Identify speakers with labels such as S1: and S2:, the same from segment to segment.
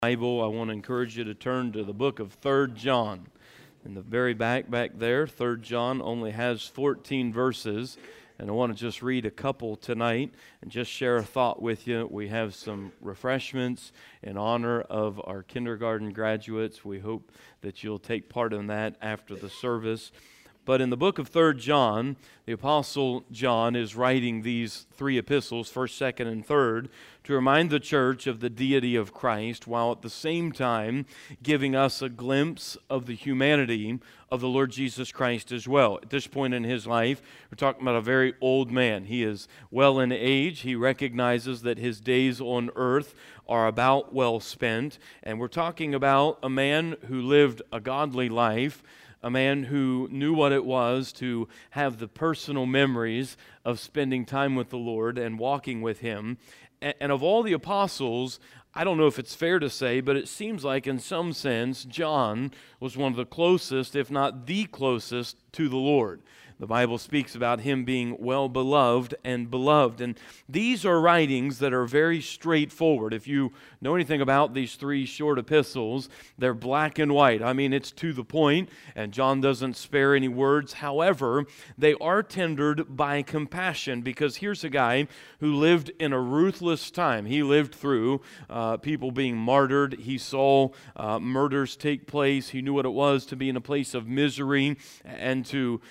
S1: Bible, I want to encourage you to turn to the book of 3 John. In the very back there, 3 John only has 14 verses, and I want to just read a couple tonight and just share a thought with you. We have some refreshments in honor of our kindergarten graduates. We hope that you'll take part in that after the service. But in the book of 3 John, the Apostle John is writing these three epistles, 1st, 2nd, and 3rd, to remind the church of the deity of Christ, while at the same time giving us a glimpse of the humanity of the Lord Jesus Christ as well. At this point in his life, we're talking about a very old man. He is well in age. He recognizes that his days on earth are about well spent. And we're talking about a man who lived a godly life, a man who knew what it was to have the personal memories of spending time with the Lord and walking with Him. And of all the apostles, I don't know if it's fair to say, but it seems like in some sense, John was one of the closest, if not the closest, to the Lord. The Bible speaks about him being well beloved and beloved. And these are writings that are very straightforward. If you know anything about these three short epistles, they're black and white. I mean, it's to the point, and John doesn't spare any words. However, they are tendered by compassion, because here's a guy who lived in a ruthless time. He lived through people being martyred. He saw murders take place. He knew what it was to be in a place of misery and to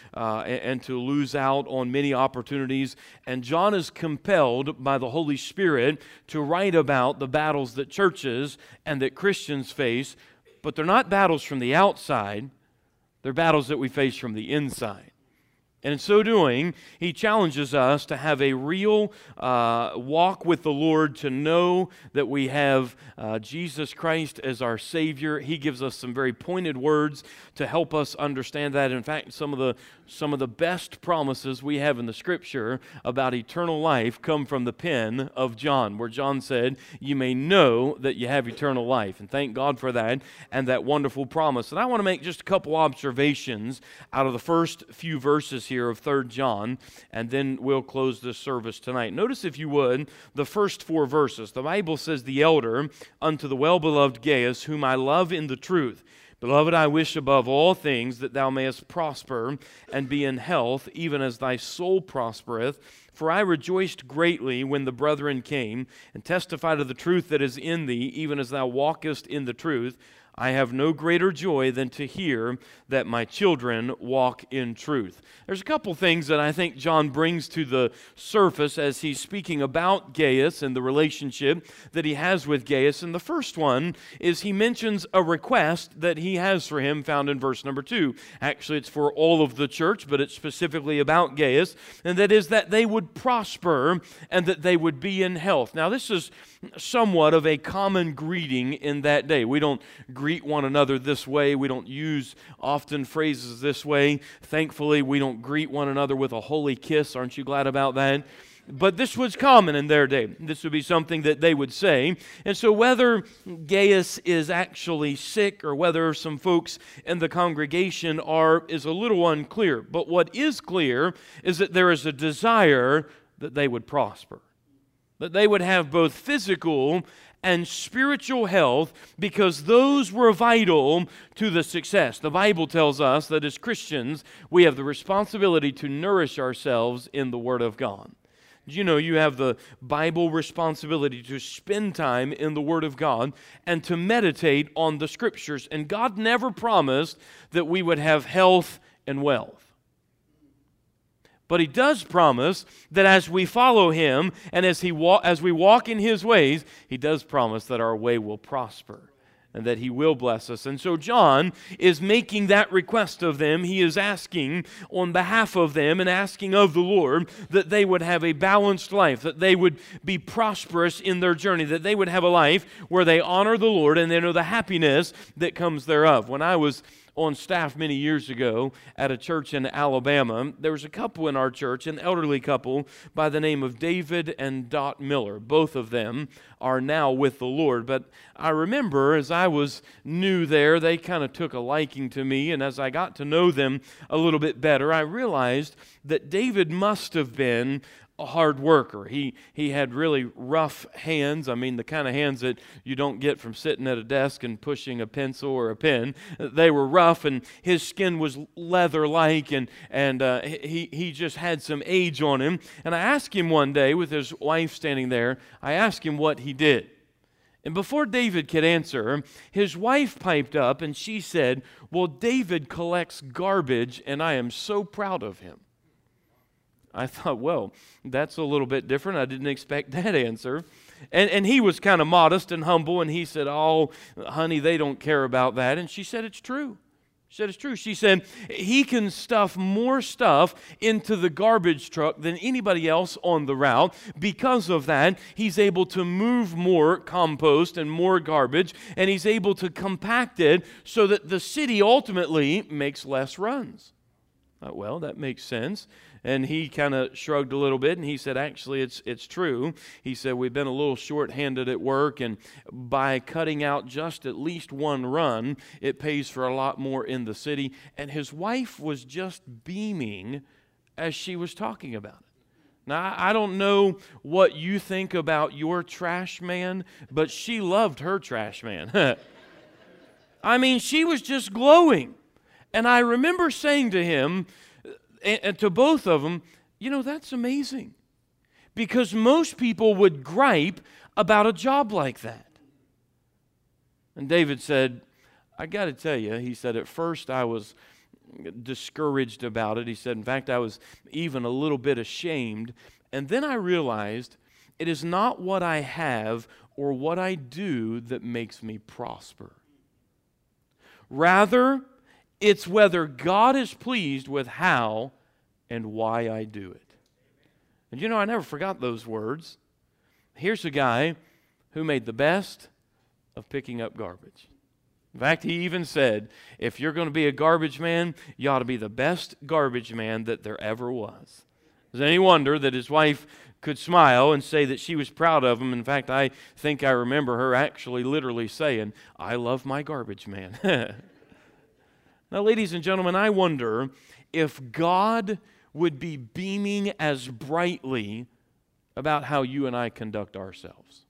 S1: lose out on many opportunities. And John is compelled by the Holy Spirit to write about the battles that churches and that Christians face, but they're not battles from the outside, they're battles that we face from the inside. And in so doing, he challenges us to have a real walk with the Lord, to know that we have Jesus Christ as our Savior. He gives us some very pointed words to help us understand that. In fact, some of the best promises we have in the Scripture about eternal life come from the pen of John, where John said, "You may know that you have eternal life." And thank God for that and that wonderful promise. And I want to make just a couple observations out of the first few verses here of 3 John, and then we'll close this service tonight. Notice, if you would, the first 4 verses. The Bible says, "The elder unto the well-beloved Gaius, whom I love in the truth. Beloved, I wish above all things that thou mayest prosper and be in health, even as thy soul prospereth. For I rejoiced greatly when the brethren came and testified of the truth that is in thee, even as thou walkest in the truth. I have no greater joy than to hear that my children walk in truth." There's a couple things that I think John brings to the surface as he's speaking about Gaius and the relationship that he has with Gaius. And the first one is he mentions a request that he has for him, found in verse number 2. Actually, it's for all of the church, but it's specifically about Gaius, and that is that they would prosper and that they would be in health. Now, this is somewhat of a common greeting in that day. We don't greet one another this way. We don't use often phrases this way. Thankfully, we don't greet one another with a holy kiss. Aren't you glad about that? But this was common in their day. This would be something that they would say. And so whether Gaius is actually sick or whether some folks in the congregation is a little unclear. But what is clear is that there is a desire that they would prosper, that they would have both physical and spiritual health, because those were vital to the success. The Bible tells us that as Christians, we have the responsibility to nourish ourselves in the Word of God. You know, you have the Bible responsibility to spend time in the Word of God and to meditate on the Scriptures. And God never promised that we would have health and wealth. But He does promise that as we follow Him and as we walk in His ways, He does promise that our way will prosper and that He will bless us. And so John is making that request of them. He is asking on behalf of them and asking of the Lord that they would have a balanced life, that they would be prosperous in their journey, that they would have a life where they honor the Lord and they know the happiness that comes thereof. When I was on staff many years ago at a church in Alabama, there was a couple in our church, an elderly couple by the name of David and Dot Miller. Both of them are now with the Lord. But I remember as I was new there, they kind of took a liking to me, and as I got to know them a little bit better, I realized that David must have been a hard worker. He had really rough hands. I mean, the kind of hands that you don't get from sitting at a desk and pushing a pencil or a pen. They were rough, and his skin was leather-like, and he just had some age on him. And I asked him one day, with his wife standing there, I asked him what he did. And before David could answer, his wife piped up, and she said, "Well, David collects garbage, and I am so proud of him." I thought, well, that's a little bit different. I didn't expect that answer. And he was kind of modest and humble, and he said, "Oh, honey, they don't care about that." And she said, "It's true." She said, "It's true." She said, "He can stuff more stuff into the garbage truck than anybody else on the route. Because of that, he's able to move more compost and more garbage, and he's able to compact it so that the city ultimately makes less runs." Well, that makes sense. And he kind of shrugged a little bit, and he said, "Actually, it's true." He said, "We've been a little short-handed at work, and by cutting out just at least one run, it pays for a lot more in the city." And his wife was just beaming as she was talking about it. Now, I don't know what you think about your trash man, but she loved her trash man. I mean, she was just glowing. And I remember saying to him, and to both of them, that's amazing. Because most people would gripe about a job like that. And David said, "I got to tell you," he said, "at first I was discouraged about it." He said, "In fact, I was even a little bit ashamed. And then I realized it is not what I have or what I do that makes me prosper. Rather, it's whether God is pleased with how and why I do it." And I never forgot those words. Here's a guy who made the best of picking up garbage. In fact, he even said, if you're going to be a garbage man, you ought to be the best garbage man that there ever was. Is it any wonder that his wife could smile and say that she was proud of him? In fact, I think I remember her actually literally saying, "I love my garbage man." Now, ladies and gentlemen, I wonder if God would be beaming as brightly about how you and I conduct ourselves.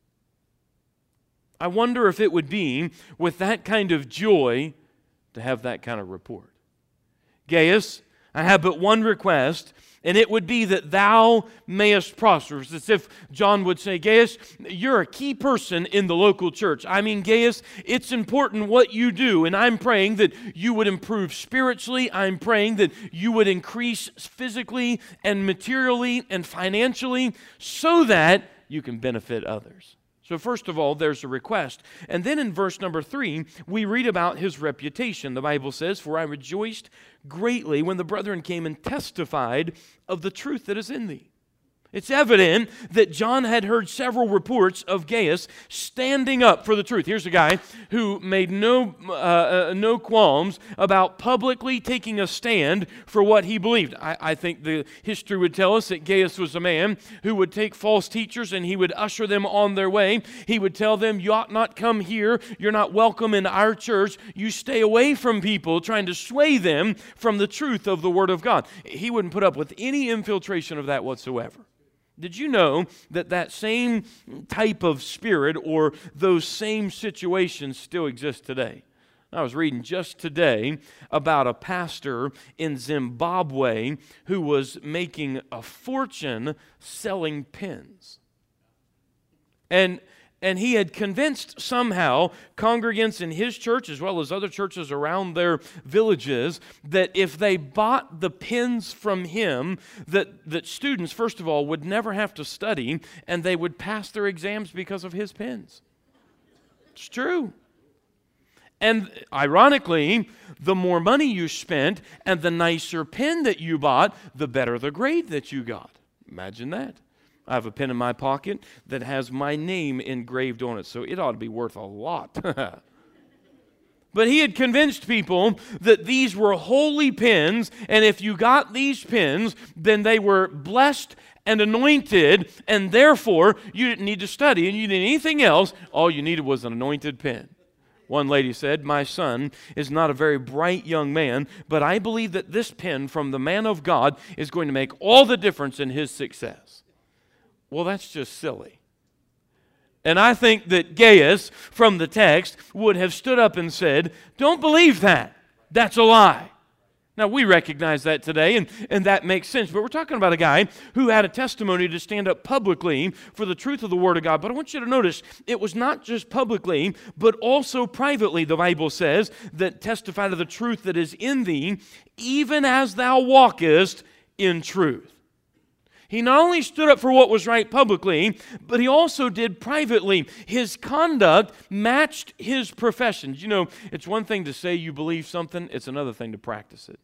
S1: I wonder if it would be with that kind of joy to have that kind of report. "Gaius, I have but one request, and it would be that thou mayest prosper." It's as if John would say, "Gaius, you're a key person in the local church. I mean, Gaius, it's important what you do, and I'm praying that you would improve spiritually. I'm praying that you would increase physically and materially and financially so that you can benefit others." So first of all, there's a request. And then in verse number 3, we read about his reputation. The Bible says, "For I rejoiced greatly when the brethren came and testified of the truth that is in thee." It's evident that John had heard several reports of Gaius standing up for the truth. Here's a guy who made no qualms about publicly taking a stand for what he believed. I think the history would tell us that Gaius was a man who would take false teachers and he would usher them on their way. He would tell them, "You ought not come here. You're not welcome in our church. You stay away from people," trying to sway them from the truth of the Word of God. He wouldn't put up with any infiltration of that whatsoever. Did you know that same type of spirit or those same situations still exist today? I was reading just today about a pastor in Zimbabwe who was making a fortune selling pens. And he had convinced somehow congregants in his church as well as other churches around their villages that if they bought the pens from him, that students, first of all, would never have to study and they would pass their exams because of his pens. It's true. And ironically, the more money you spent and the nicer pen that you bought, the better the grade that you got. Imagine that. I have a pen in my pocket that has my name engraved on it, so it ought to be worth a lot. But he had convinced people that these were holy pens, and if you got these pens, then they were blessed and anointed, and therefore you didn't need to study and you didn't need anything else. All you needed was an anointed pen. One lady said, "My son is not a very bright young man, but I believe that this pen from the man of God is going to make all the difference in his success." Well, that's just silly. And I think that Gaius, from the text, would have stood up and said, don't believe that. That's a lie. Now, we recognize that today, and that makes sense. But we're talking about a guy who had a testimony to stand up publicly for the truth of the Word of God. But I want you to notice, it was not just publicly, but also privately, the Bible says, that testify to the truth that is in thee, even as thou walkest in truth. He not only stood up for what was right publicly, but he also did privately. His conduct matched his professions. You know, it's one thing to say you believe something, it's another thing to practice it.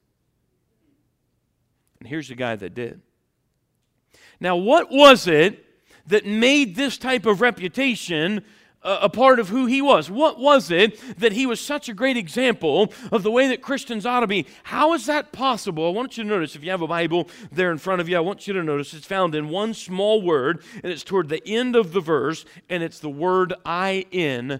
S1: And here's a guy that did. Now, what was it that made this type of reputation a part of who he was? What was it that he was such a great example of the way that Christians ought to be? How is that possible? I want you to notice, if you have a Bible there in front of you, I want you to notice it's found in one small word, and it's toward the end of the verse, and it's the word I-N.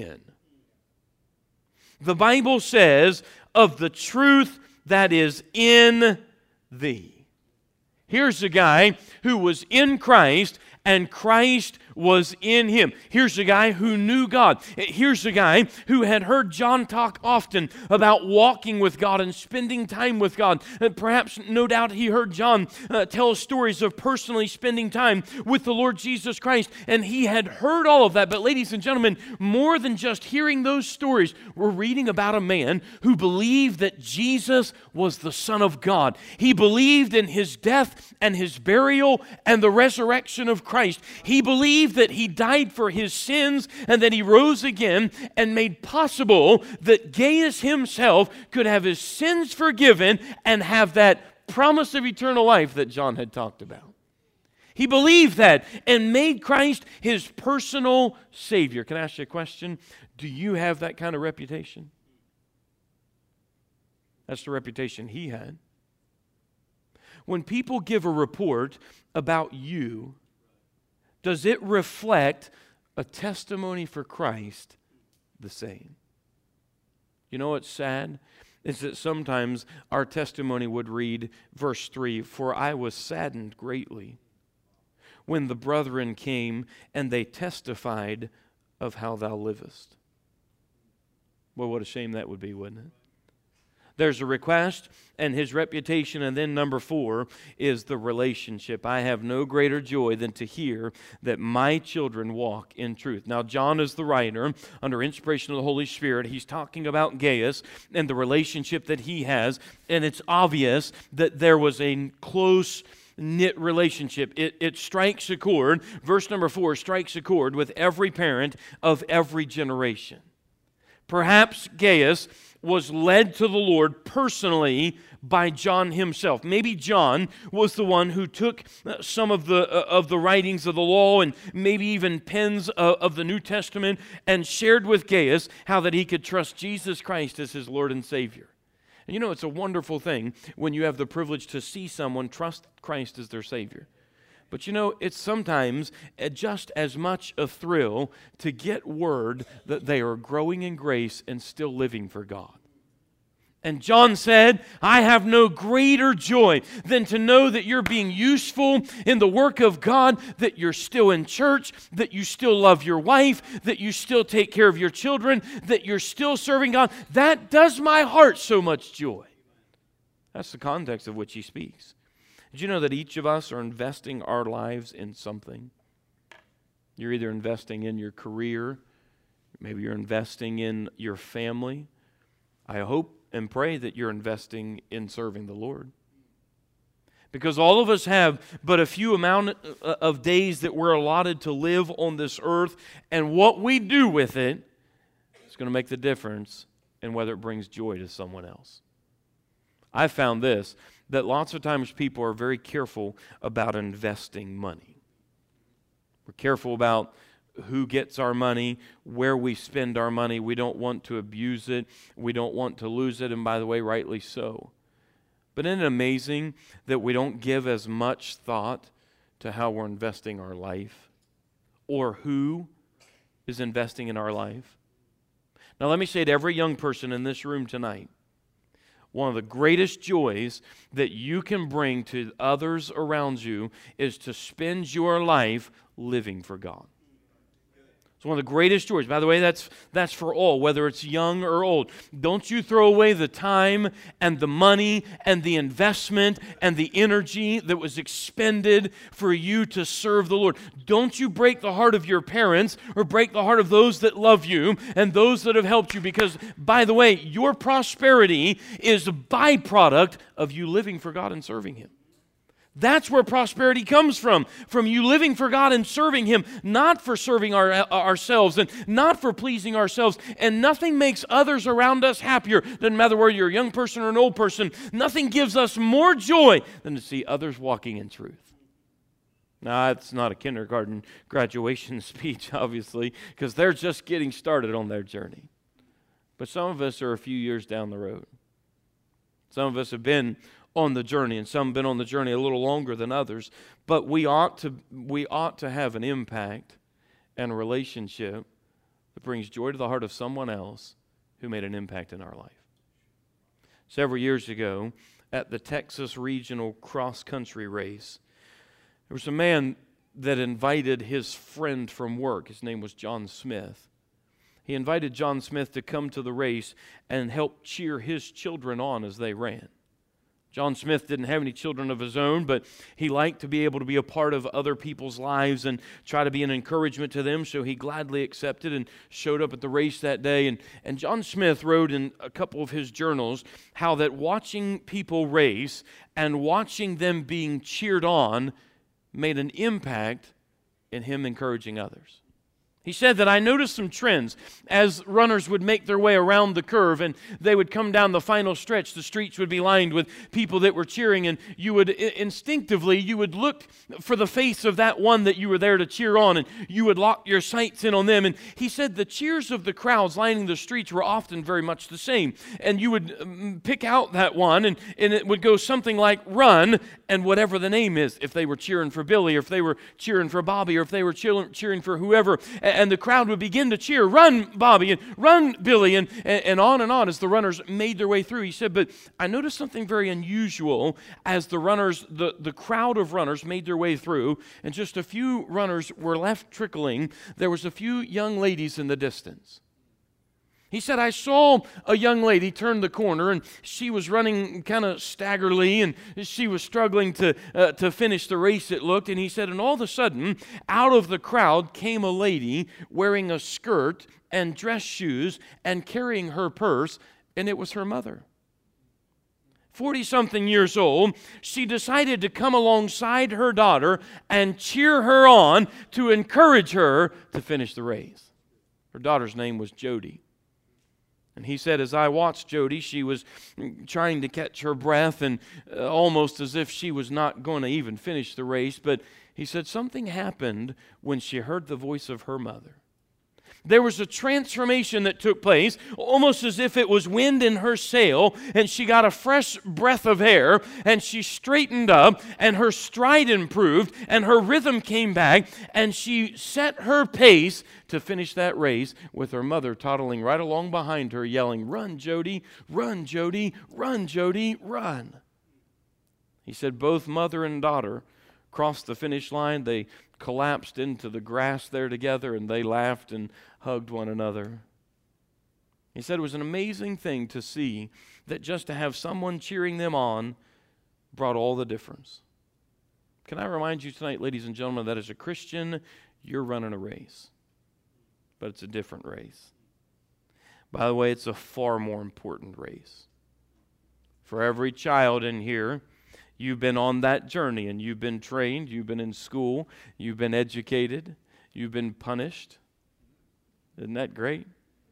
S1: The Bible says, of the truth that is in thee. Here's a guy who was in Christ, and Christ was in him. Here's a guy who knew God. Here's a guy who had heard John talk often about walking with God and spending time with God. And perhaps, no doubt, he heard John tell stories of personally spending time with the Lord Jesus Christ. And he had heard all of that. But ladies and gentlemen, more than just hearing those stories, we're reading about a man who believed that Jesus was the Son of God. He believed in his death and his burial and the resurrection of Christ. He believed that he died for his sins and that he rose again and made possible that Gaius himself could have his sins forgiven and have that promise of eternal life that John had talked about. He believed that and made Christ his personal Savior. Can I ask you a question? Do you have that kind of reputation? That's the reputation he had. When people give a report about you, does it reflect a testimony for Christ the same? You know what's sad? Is that sometimes our testimony would read, verse 3, "For I was saddened greatly when the brethren came, and they testified of how thou livest." Well, what a shame that would be, wouldn't it? There's a request and his reputation, and then number 4 is the relationship. I have no greater joy than to hear that my children walk in truth. Now, John is the writer under inspiration of the Holy Spirit. He's talking about Gaius and the relationship that he has, and it's obvious that there was a close knit relationship. It strikes a chord. Verse number 4 strikes a chord with every parent of every generation. Perhaps Gaius was led to the Lord personally by John himself. Maybe John was the one who took some of the writings of the law and maybe even pens of the New Testament and shared with Gaius how that he could trust Jesus Christ as his Lord and Savior. And you know, it's a wonderful thing when you have the privilege to see someone trust Christ as their Savior. But you know, it's sometimes just as much a thrill to get word that they are growing in grace and still living for God. And John said, I have no greater joy than to know that you're being useful in the work of God, that you're still in church, that you still love your wife, that you still take care of your children, that you're still serving God. That does my heart so much joy. That's the context of which he speaks. Did you know that each of us are investing our lives in something? You're either investing in your career, maybe you're investing in your family. I hope and pray that you're investing in serving the Lord. Because all of us have but a few amount of days that we're allotted to live on this earth, and what we do with it is going to make the difference in whether it brings joy to someone else. I found this, that lots of times people are very careful about investing money. We're careful about who gets our money, where we spend our money. We don't want to abuse it. We don't want to lose it, and by the way, rightly so. But isn't it amazing that we don't give as much thought to how we're investing our life or who is investing in our life? Now let me say to every young person in this room tonight, one of the greatest joys that you can bring to others around you is to spend your life living for God. It's one of the greatest joys. By the way, that's for all, whether it's young or old. Don't you throw away the time and the money and the investment and the energy that was expended for you to serve the Lord. Don't you break the heart of your parents or break the heart of those that love you and those that have helped you, because, by the way, your prosperity is a byproduct of you living for God and serving Him. That's where prosperity comes from you living for God and serving Him, not for serving ourselves and not for pleasing ourselves. And nothing makes others around us happier. Doesn't matter whether you're a young person or an old person. Nothing gives us more joy than to see others walking in truth. Now, it's not a kindergarten graduation speech, obviously, because they're just getting started on their journey. But some of us are a few years down the road. Some of us have been on the journey, and some have been on the journey a little longer than others, but we ought to have an impact and a relationship that brings joy to the heart of someone else who made an impact in our life. Several years ago, at the Texas Regional Cross Country Race, there was a man that invited his friend from work. His name was John Smith. He invited John Smith to come to the race and help cheer his children on as they ran. John Smith didn't have any children of his own, but he liked to be able to be a part of other people's lives and try to be an encouragement to them, so he gladly accepted and showed up at the race that day. And John Smith wrote in a couple of his journals how that watching people race and watching them being cheered on made an impact in him encouraging others. He said that I noticed some trends as runners would make their way around the curve and they would come down the final stretch. The streets would be lined with people that were cheering, and you would instinctively, you would look for the face of that one that you were there to cheer on, and you would lock your sights in on them. And he said the cheers of the crowds lining the streets were often very much the same. And you would pick out that one, and it would go something like run, and whatever the name is, if they were cheering for Billy, or if they were cheering for Bobby, or if they were cheering for whoever, and the crowd would begin to cheer, run Bobby, and run Billy, and on as the runners made their way through. He said, but I noticed something very unusual as the runners, the crowd of runners made their way through, and just a few runners were left trickling. There was a few young ladies in the distance. He said, I saw a young lady turn the corner, and she was running kind of staggerly, and she was struggling to finish the race, it looked. And he said, and all of a sudden, out of the crowd came a lady wearing a skirt and dress shoes and carrying her purse, and it was her mother. 40-something years old, she decided to come alongside her daughter and cheer her on to encourage her to finish the race. Her daughter's name was Jody. And he said, as I watched Jody, she was trying to catch her breath and almost as if she was not going to even finish the race. But he said something happened when she heard the voice of her mother. There was a transformation that took place, almost as if it was wind in her sail, and she got a fresh breath of air, and she straightened up, and her stride improved, and her rhythm came back, and she set her pace to finish that race with her mother toddling right along behind her, yelling, run, Jody, run, Jody, run, Jody, run. He said both mother and daughter crossed the finish line. They collapsed into the grass there together, and they laughed and hugged one another. He said it was an amazing thing to see that just to have someone cheering them on brought all the difference. Can I remind you tonight, ladies and gentlemen, that as a Christian, you're running a race, but it's a different race. By the way, it's a far more important race. For every child in here, you've been on that journey, and you've been trained, you've been in school, you've been educated, you've been punished. Isn't that great?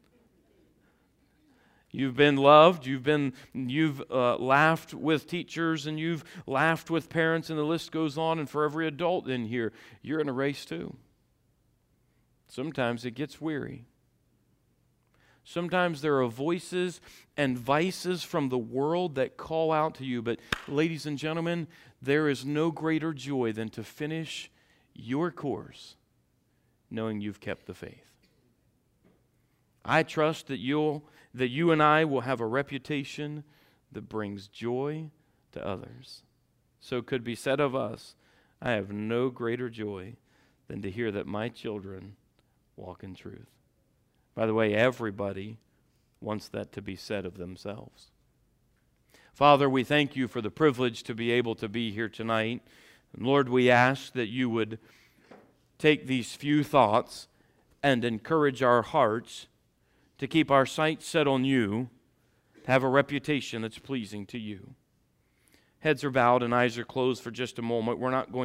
S1: You've been loved, you've laughed with teachers, and you've laughed with parents, and the list goes on. And for every adult in here, you're in a race too. Sometimes it gets weary. Sometimes there are voices and vices from the world that call out to you. But ladies and gentlemen, there is no greater joy than to finish your course knowing you've kept the faith. I trust that you and I will have a reputation that brings joy to others. So it could be said of us, I have no greater joy than to hear that my children walk in truth. By the way, everybody wants that to be said of themselves. Father, we thank you for the privilege to be able to be here tonight. And Lord, we ask that you would take these few thoughts and encourage our hearts to keep our sights set on you, to have a reputation that's pleasing to you. Heads are bowed and eyes are closed for just a moment. We're not going